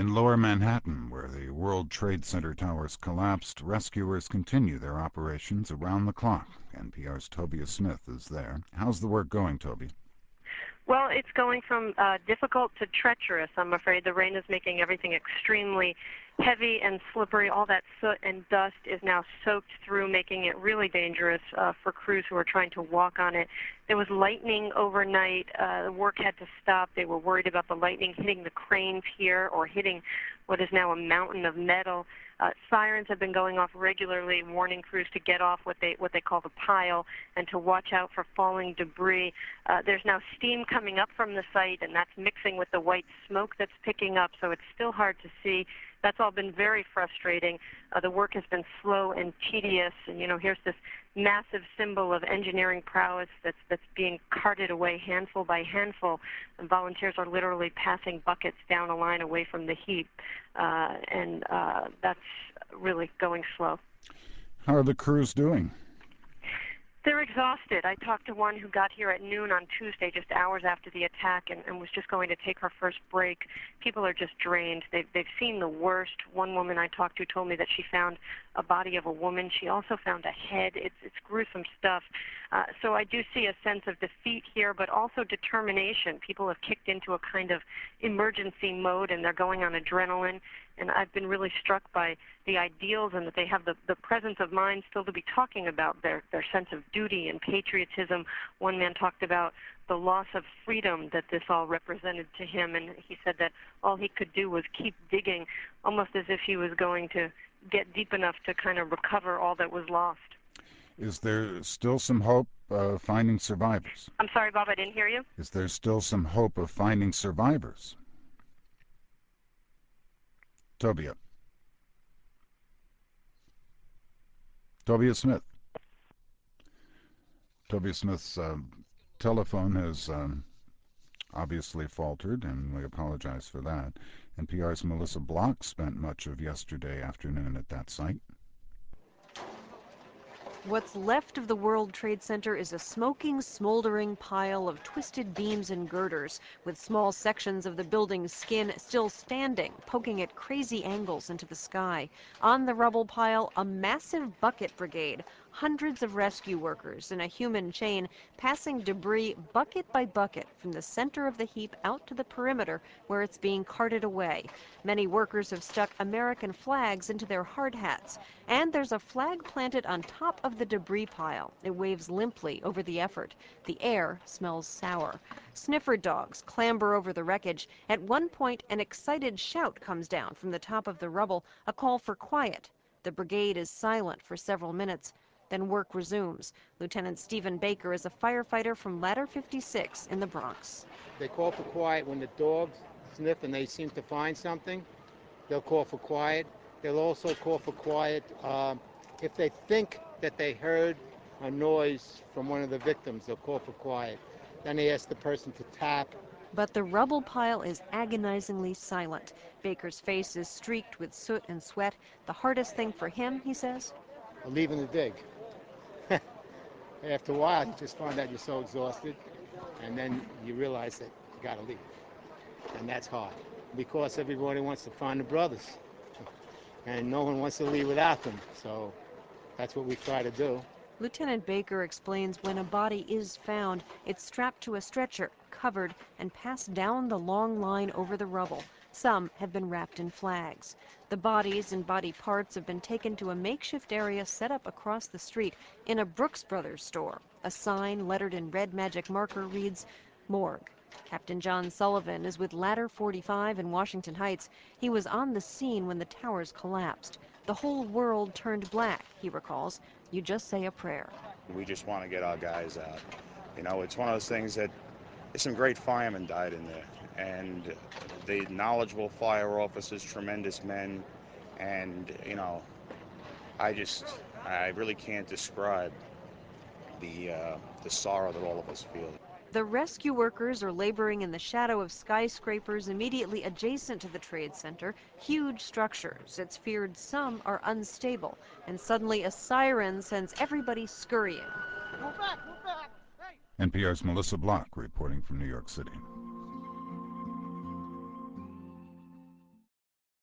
In lower Manhattan, where the World Trade Center towers collapsed, rescuers continue their operations around the clock. NPR's Tovia Smith is there. How's the work going, Toby? Well, it's going from difficult to treacherous, I'm afraid. The rain is making everything extremely heavy and slippery. All that soot and dust is now soaked through, making it really dangerous for crews who are trying to walk on it. There was lightning overnight. The work had to stop. They were worried about the lightning hitting the cranes here or hitting what is now a mountain of metal. Sirens have been going off regularly, warning crews to get off what they call the pile and to watch out for falling debris. There's now steam coming up from the site, and that's mixing with the white smoke that's picking up, so it's still hard to see. That's all been very frustrating. The work has been slow and tedious, and here's this massive symbol of engineering prowess that's being carted away handful by handful, and volunteers are literally passing buckets down a line away from the heap, and that's really going slow. How are the crews doing? They're exhausted. I talked to one who got here at noon on Tuesday, just hours after the attack, and was just going to take her first break. People are just drained. They've seen the worst. One woman I talked to told me that she found a body of a woman. She also found a head. It's gruesome stuff. So I do see a sense of defeat here, but also determination. People have kicked into a kind of emergency mode, and they're going on adrenaline. And I've been really struck by the ideals and that they have the presence of mind still to be talking about their sense of duty and patriotism. One man talked about the loss of freedom that this all represented to him, and he said that all he could do was keep digging, almost as if he was going to get deep enough to kind of recover all that was lost. Is there still some hope of finding survivors? I'm sorry, Bob, I didn't hear you. Is there still some hope of finding survivors? Tovia. Tovia Smith. Tovia Smith's telephone has obviously faltered, and we apologize for that. NPR's Melissa Block spent much of yesterday afternoon at that site. What's left of the World Trade Center is a smoking, smoldering pile of twisted beams and girders, with small sections of the building's skin still standing, poking at crazy angles into the sky. On the rubble pile, a massive bucket brigade, hundreds of rescue workers in a human chain passing debris bucket by bucket from the center of the heap out to the perimeter where it's being carted away. Many workers have stuck American flags into their hard hats. And there's a flag planted on top of the debris pile. It waves limply over the effort. The air smells sour. Sniffer dogs clamber over the wreckage. At one point, an excited shout comes down from the top of the rubble, a call for quiet. The brigade is silent for several minutes. Then work resumes. Lieutenant Stephen Baker is a firefighter from Ladder 56 in the Bronx. They call for quiet when the dogs sniff and they seem to find something. They'll call for quiet. They'll also call for quiet if they think that they heard a noise from one of the victims. They'll call for quiet. Then they ask the person to tap. But the rubble pile is agonizingly silent. Baker's face is streaked with soot and sweat. The hardest thing for him, he says, leaving the dig. After a while, you just find out you're so exhausted, and then you realize that you got to leave. And that's hard, because everybody wants to find the brothers, and no one wants to leave without them. So that's what we try to do. Lieutenant Baker explains when a body is found, it's strapped to a stretcher, covered, and passed down the long line over the rubble. Some have been wrapped in flags. The bodies and body parts have been taken to a makeshift area set up across the street in a Brooks Brothers store. A sign lettered in red magic marker reads, "Morgue." Captain John Sullivan is with Ladder 45 in Washington Heights. He was on the scene when the towers collapsed. The whole world turned black, he recalls. You just say a prayer. We just want to get our guys out. It's one of those things that some great firemen died in there. And the knowledgeable fire officers, tremendous men, and I really can't describe the sorrow that all of us feel. The rescue workers are laboring in the shadow of skyscrapers immediately adjacent to the Trade Center, huge structures. It's feared some are unstable, and suddenly a siren sends everybody scurrying. NPR's Melissa Block reporting from New York City.